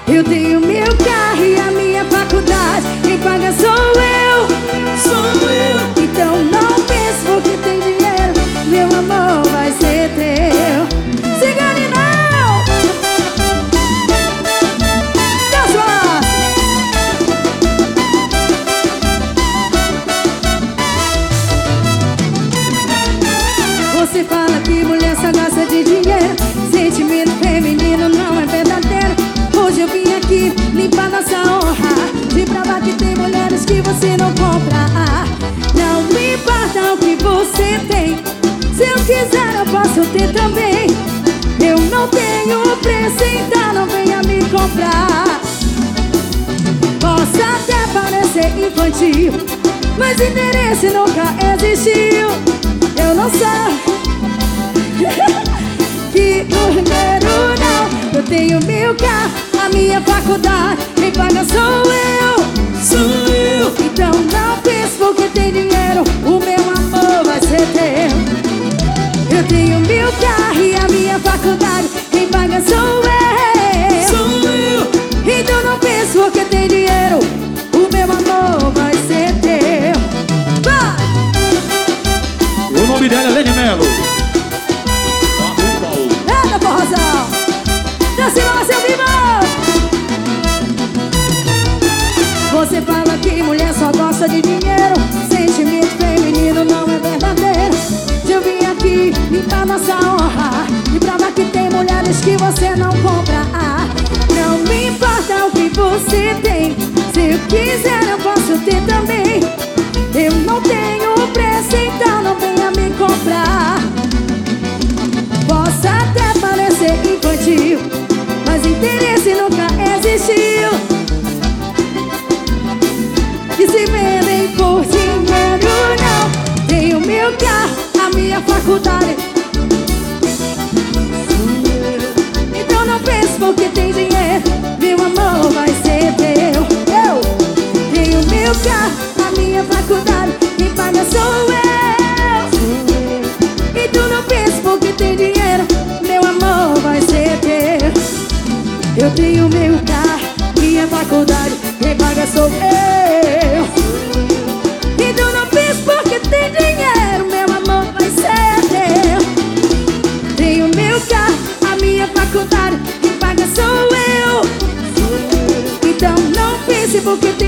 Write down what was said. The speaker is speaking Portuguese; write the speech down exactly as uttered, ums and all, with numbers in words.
Eu tenho meu carro e a minha faculdade, quem paga sou eu, Sou eu. então não pense porque tem dinheiro, meu amor vai ser teu. Se engane não! Deus lá! Você fala que mulher só gosta de dinheiro, sentimento feminino não é verdadeiro. Hoje eu vim aqui limpar nossa honra, de provar que tem mulheres que você não compra. Não me importa o que você tem, se eu quiser eu posso ter também. Eu não tenho preço, então não venha me comprar. Posso até parecer infantil, mas interesse nunca existiu. Eu não sou que dinheiro não. Eu tenho meu carro, a minha faculdade, quem paga sou eu, Sou eu. então não pense porque tem dinheiro, o meu amor vai ser teu. Eu tenho meu carro e a minha faculdade, quem paga sou eu, Sou eu. então não pense porque tem dinheiro, o meu amor vai ser teu. Vai! O nome dela é Lene Melo. Eita, porrazão! Desce lá, seu vivo! Você fala que mulher só gosta de dinheiro, sentimento feminino não é verdadeiro. Eu vim aqui limpar nossa honra e provar que tem mulheres que você não compra. Não me importa o que você tem, se eu quiser eu posso ter também. Eu não tenho preço, então não venha me comprar. Posso até parecer infantil, mas interesse nunca existiu. E se vendem por dinheiro não. Tenho meu carro, a minha faculdade, então não pense porque tem dinheiro, meu amor vai ser teu. Eu tenho meu carro, a minha faculdade, quem paga sou eu, então não pense porque tem dinheiro, meu amor vai ser teu. Eu tenho meu carro, minha faculdade, quem paga sou eu, então não pense porque tem dinheiro, meu amor vai ser teu. Tenho meu carro, a minha faculdade, quem paga sou eu, então não pense porque tem